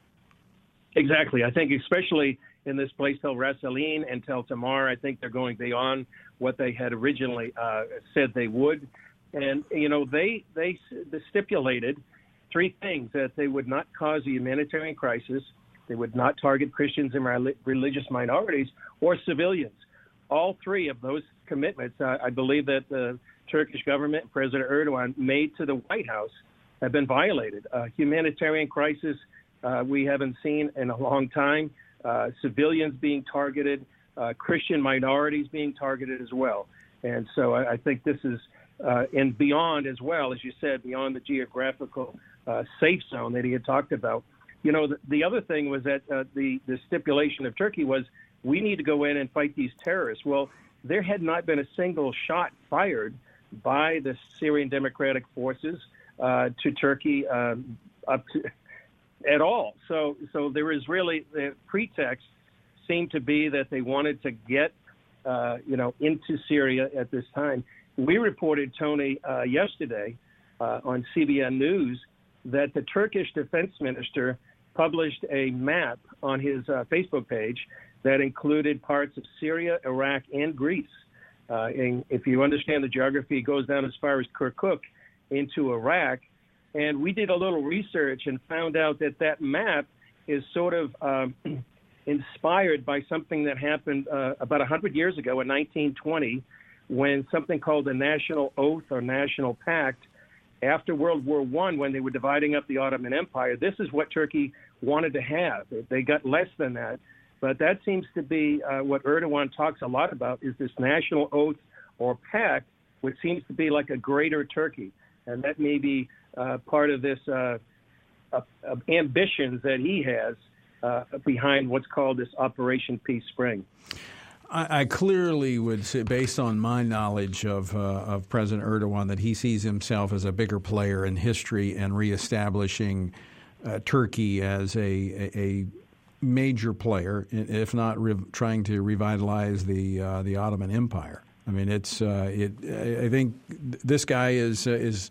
Exactly. I think especially in this place, Tel Ras Elin and Tel Tamar, I think they're going beyond what they had originally uh, said they would. And, you know, they, they, they stipulated three things: that they would not cause a humanitarian crisis, they would not target Christians and religious minorities or civilians. All three of those commitments, uh, I believe that the Turkish government, President Erdogan, made to the White House have been violated. Uh, humanitarian crisis uh, we haven't seen in a long time, uh, civilians being targeted, uh, Christian minorities being targeted as well. And so I, I think this is, uh, and beyond as well, as you said, beyond the geographical Uh, safe zone that he had talked about. You know, the, the other thing was that uh, the, the stipulation of Turkey was we need to go in and fight these terrorists. Well, there had not been a single shot fired by the Syrian Democratic Forces uh, to Turkey um, up to, at all. So, so there was really the pretext seemed to be that they wanted to get, uh, you know, into Syria at this time. We reported, Tony, uh, yesterday uh, on C B N News that the Turkish defense minister published a map on his uh, Facebook page that included parts of Syria, Iraq, and Greece. Uh, and if you understand the geography, it goes down as far as Kirkuk into Iraq. And we did a little research and found out that that map is sort of um, inspired by something that happened uh, about one hundred years ago in nineteen twenty, when something called the National Oath or National Pact, after World War One, when they were dividing up the Ottoman Empire, this is what Turkey wanted to have. They got less than that. But that seems to be uh, what Erdogan talks a lot about, is this national oath or pact, which seems to be like a greater Turkey. And that may be uh, part of this uh, uh, uh, ambitions that he has uh, behind what's called this Operation Peace Spring. I clearly would say, based on my knowledge of uh, of President Erdogan, that he sees himself as a bigger player in history and reestablishing uh, Turkey as a, a major player, if not re- trying to revitalize the uh, the Ottoman Empire. I mean, it's uh, it. I think this guy is uh, is.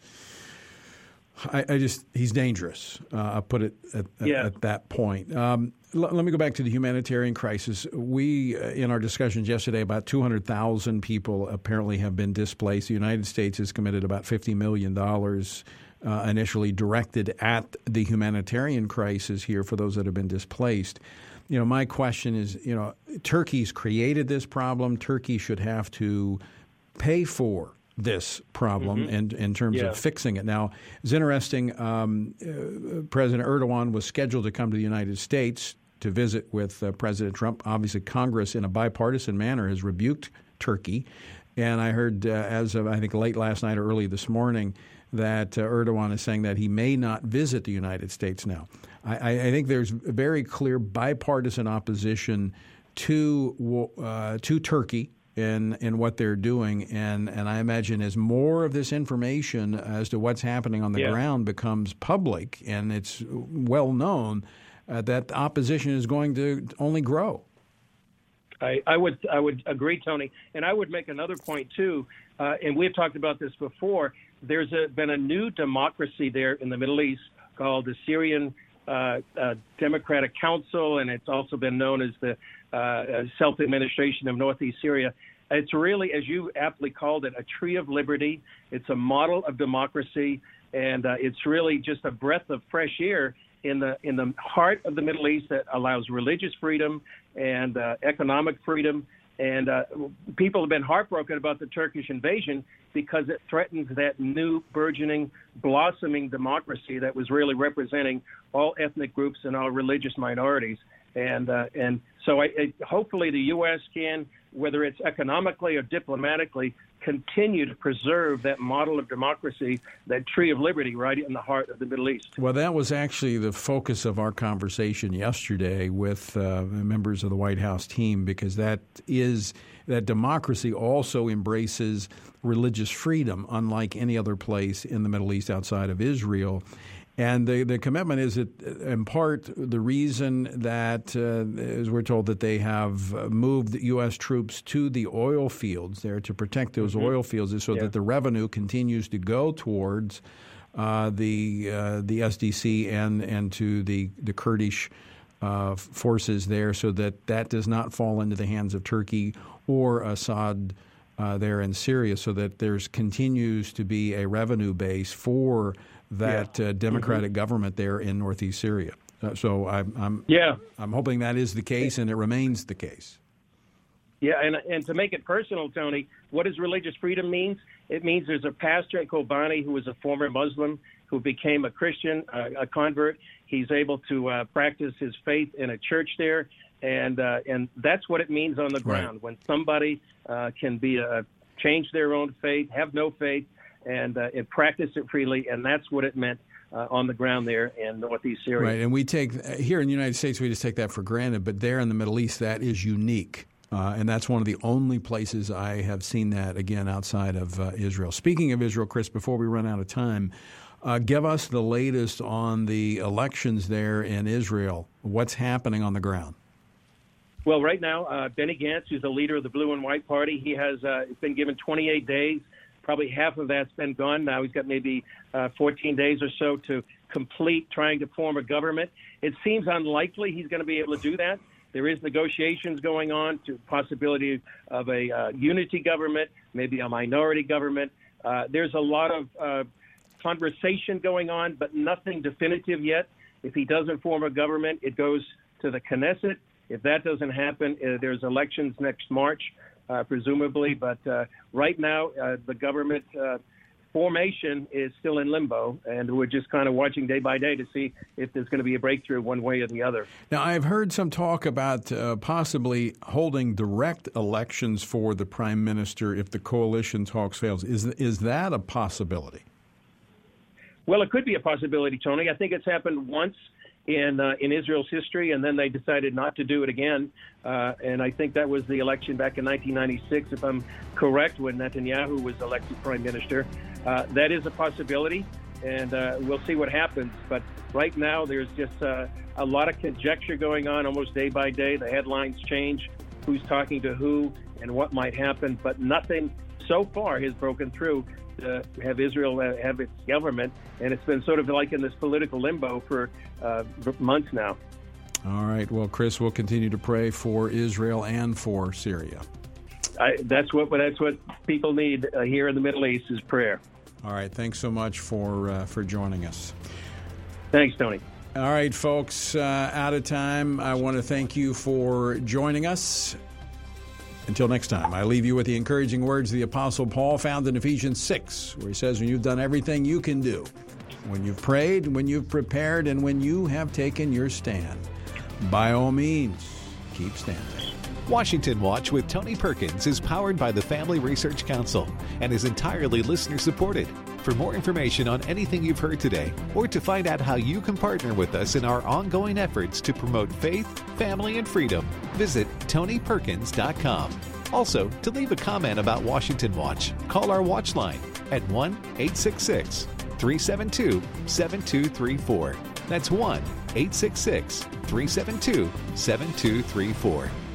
I, I just he's dangerous. Uh, I'll put it at, yeah. at that point. Um, l- let me go back to the humanitarian crisis. We, uh, in our discussions yesterday, about two hundred thousand people apparently have been displaced. The United States has committed about fifty million dollars uh, initially directed at the humanitarian crisis here for those that have been displaced. You know, my question is, you know, Turkey's created this problem. Turkey should have to pay for this problem mm-hmm. in, in terms yeah. of fixing it. Now, it's interesting. Um, uh, President Erdogan was scheduled to come to the United States to visit with uh, President Trump. Obviously, Congress, in a bipartisan manner, has rebuked Turkey. And I heard, uh, as of, I think, late last night or early this morning, that uh, Erdogan is saying that he may not visit the United States now. I, I think there's a very clear bipartisan opposition to uh, to Turkey in in what they're doing, and and I imagine as more of this information as to what's happening on the yeah. ground becomes public and it's well known, uh, that the opposition is going to only grow. I, I would I would agree, Tony, and I would make another point too. Uh, and we've talked about this before. There's a, been a new democracy there in the Middle East called the Syrian uh, uh, Democratic Council, and it's also been known as the uh, Self-Administration of Northeast Syria. It's really, as you aptly called it, a tree of liberty. It's a model of democracy, and uh, it's really just a breath of fresh air in the in the heart of the Middle East that allows religious freedom and uh, economic freedom And uh, people have been heartbroken about the Turkish invasion because it threatens that new, burgeoning, blossoming democracy that was really representing all ethnic groups and all religious minorities. And uh, and so I, I, hopefully the U S can, whether it's economically or diplomatically, continue to preserve that model of democracy, that tree of liberty right in the heart of the Middle East. Well, that was actually the focus of our conversation yesterday with uh, members of the White House team, because that is that democracy also embraces religious freedom, unlike any other place in the Middle East outside of Israel. And the, the commitment is, that, in part, the reason that, uh, as we're told, that they have moved U S troops to the oil fields there to protect those mm-hmm. oil fields is so yeah. that the revenue continues to go towards uh, the uh, the S D C and and to the the Kurdish uh, forces there, so that that does not fall into the hands of Turkey or Assad uh, there in Syria, so that there's continues to be a revenue base for that yeah. uh, democratic mm-hmm. government there in northeast Syria. Uh, so I'm, I'm yeah I'm hoping that is the case, and it remains the case. Yeah, and and to make it personal, Tony, what does religious freedom mean? It means there's a pastor in Kobani who was a former Muslim who became a Christian, uh, a convert. He's able to uh, practice his faith in a church there, and uh, and that's what it means on the ground. Right. When somebody uh, can be a, change their own faith, have no faith, and uh, and practice it freely, and that's what it meant uh, on the ground there in northeast Syria. Right, and we take here in the United States, we just take that for granted, but there in the Middle East, that is unique, uh, and that's one of the only places I have seen that, again, outside of uh, Israel. Speaking of Israel, Chris, before we run out of time, uh, give us the latest on the elections there in Israel. What's happening on the ground? Well, right now, uh, Benny Gantz, who's the leader of the Blue and White Party, he has uh, been given twenty-eight days. Probably half of that's been gone. Now he's got maybe uh, fourteen days or so to complete trying to form a government. It seems unlikely he's going to be able to do that. There is negotiations going on to possibility of a uh, unity government, maybe a minority government. Uh, there's a lot of uh, conversation going on, but nothing definitive yet. If he doesn't form a government, it goes to the Knesset. If that doesn't happen, uh, there's elections next March. Uh, presumably, but uh, right now uh, the government uh, formation is still in limbo, and we're just kind of watching day by day to see if there's going to be a breakthrough one way or the other. Now, I've heard some talk about uh, possibly holding direct elections for the prime minister if the coalition talks fails. Is is that a possibility? Well, it could be a possibility, Tony. I think it's happened once in uh, in Israel's history, and then they decided not to do it again. Uh, and I think that was the election back in nineteen ninety-six, if I'm correct, when Netanyahu was elected prime minister. Uh, that is a possibility, and uh, we'll see what happens. But right now, there's just uh, a lot of conjecture going on almost day by day. The headlines change, who's talking to who, and what might happen. But nothing so far has broken through to have Israel have its government, and it's been sort of like in this political limbo for uh, months now. All right. Well, Chris, we'll continue to pray for Israel and for Syria. I, that's what that's what people need uh, here in the Middle East is prayer. All right. Thanks so much for uh, for joining us. Thanks, Tony. All right, folks. Uh, out of time. I want to thank you for joining us. Until next time, I leave you with the encouraging words of the Apostle Paul found in Ephesians six, where he says, when you've done everything you can do, when you've prayed, when you've prepared, and when you have taken your stand, by all means, keep standing. Washington Watch with Tony Perkins is powered by the Family Research Council and is entirely listener-supported. For more information on anything you've heard today, or to find out how you can partner with us in our ongoing efforts to promote faith, family, and freedom, visit tony perkins dot com. Also, to leave a comment about Washington Watch, call our watch line at one eight six six, three seven two, seven two three four. That's one eight six six, three seven two, seven two three four.